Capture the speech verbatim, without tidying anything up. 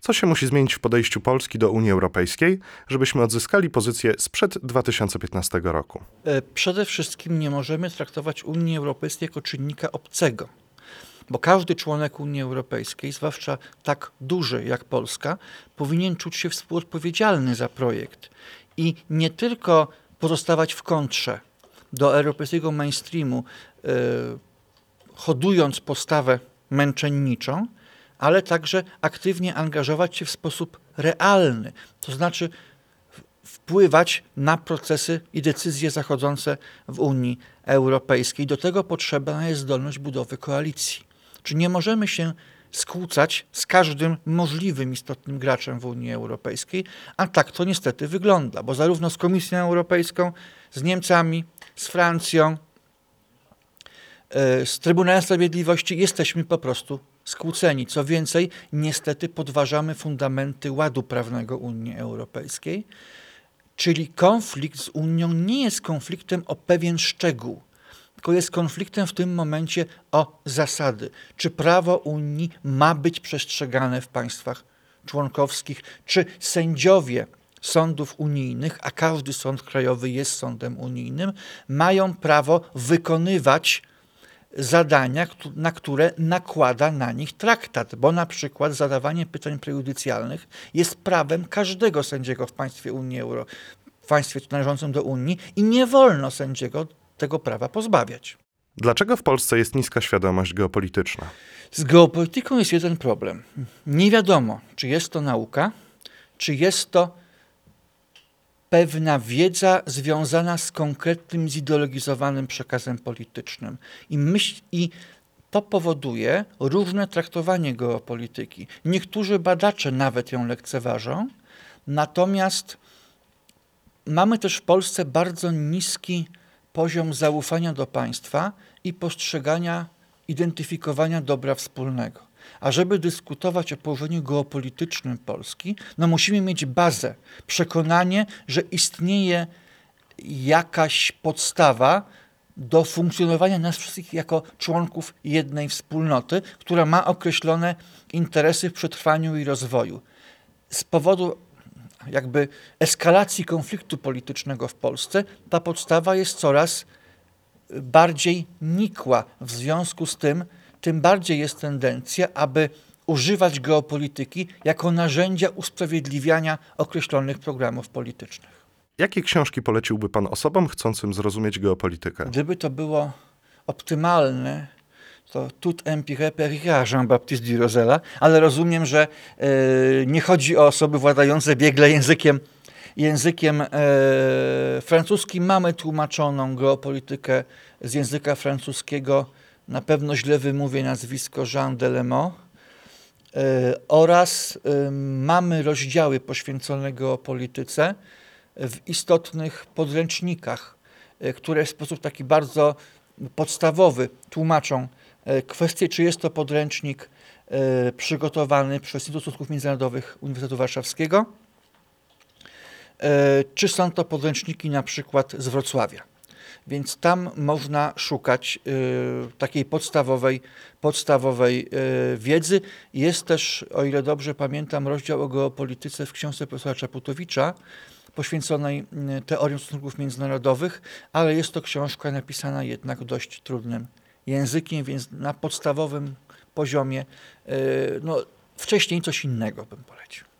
Co się musi zmienić w podejściu Polski do Unii Europejskiej, żebyśmy odzyskali pozycję sprzed dwa tysiące piętnastego roku? Przede wszystkim nie możemy traktować Unii Europejskiej jako czynnika obcego, bo każdy członek Unii Europejskiej, zwłaszcza tak duży jak Polska, powinien czuć się współodpowiedzialny za projekt i nie tylko pozostawać w kontrze do europejskiego mainstreamu, yy, hodując postawę męczenniczą, ale także aktywnie angażować się w sposób realny, to znaczy wpływać na procesy i decyzje zachodzące w Unii Europejskiej. Do tego potrzebna jest zdolność budowy koalicji. Czy nie możemy się skłócać z każdym możliwym istotnym graczem w Unii Europejskiej, a tak to niestety wygląda, bo zarówno z Komisją Europejską, z Niemcami, z Francją, z Trybunałem Sprawiedliwości jesteśmy po prostu skłóceni. Co więcej, niestety podważamy fundamenty ładu prawnego Unii Europejskiej, czyli konflikt z Unią nie jest konfliktem o pewien szczegół, tylko jest konfliktem w tym momencie o zasady. Czy prawo Unii ma być przestrzegane w państwach członkowskich, czy sędziowie sądów unijnych, a każdy sąd krajowy jest sądem unijnym, mają prawo wykonywać zadania, na które nakłada na nich traktat, bo na przykład zadawanie pytań prejudycjalnych jest prawem każdego sędziego w państwie Unii Euro, w państwie należącym do Unii i nie wolno sędziego tego prawa pozbawiać. Dlaczego w Polsce jest niska świadomość geopolityczna? Z geopolityką jest jeden problem. Nie wiadomo, czy jest to nauka, czy jest to pewna wiedza związana z konkretnym, zideologizowanym przekazem politycznym. I, myśl, I to powoduje różne traktowanie geopolityki. Niektórzy badacze nawet ją lekceważą, natomiast mamy też w Polsce bardzo niski poziom zaufania do państwa i postrzegania, identyfikowania dobra wspólnego. A żeby dyskutować o położeniu geopolitycznym Polski, no musimy mieć bazę, przekonanie, że istnieje jakaś podstawa do funkcjonowania nas wszystkich jako członków jednej wspólnoty, która ma określone interesy w przetrwaniu i rozwoju. Z powodu jakby eskalacji konfliktu politycznego w Polsce ta podstawa jest coraz bardziej nikła. W związku z tym tym bardziej jest tendencja, aby używać geopolityki jako narzędzia usprawiedliwiania określonych programów politycznych. Jakie książki poleciłby pan osobom chcącym zrozumieć geopolitykę? Gdyby to było optymalne, to Tout empire périra Jean-Baptiste du Rosella, ale rozumiem, że e, nie chodzi o osoby władające biegle językiem, językiem e, francuskim. Mamy tłumaczoną geopolitykę z języka francuskiego. Na pewno źle wymówię nazwisko Jean Delémont yy, oraz yy, mamy rozdziały poświęcone geopolityce w istotnych podręcznikach, yy, które w sposób taki bardzo podstawowy tłumaczą yy, kwestię, czy jest to podręcznik yy, przygotowany przez Instytut Stosunków Międzynarodowych Uniwersytetu Warszawskiego, yy, czy są to podręczniki na przykład z Wrocławia. Więc tam można szukać y, takiej podstawowej, podstawowej y, wiedzy. Jest też, o ile dobrze pamiętam, rozdział o geopolityce w książce profesora Czaputowicza poświęconej y, teoriom stosunków międzynarodowych, ale jest to książka napisana jednak dość trudnym językiem, więc na podstawowym poziomie y, no, wcześniej coś innego bym polecił.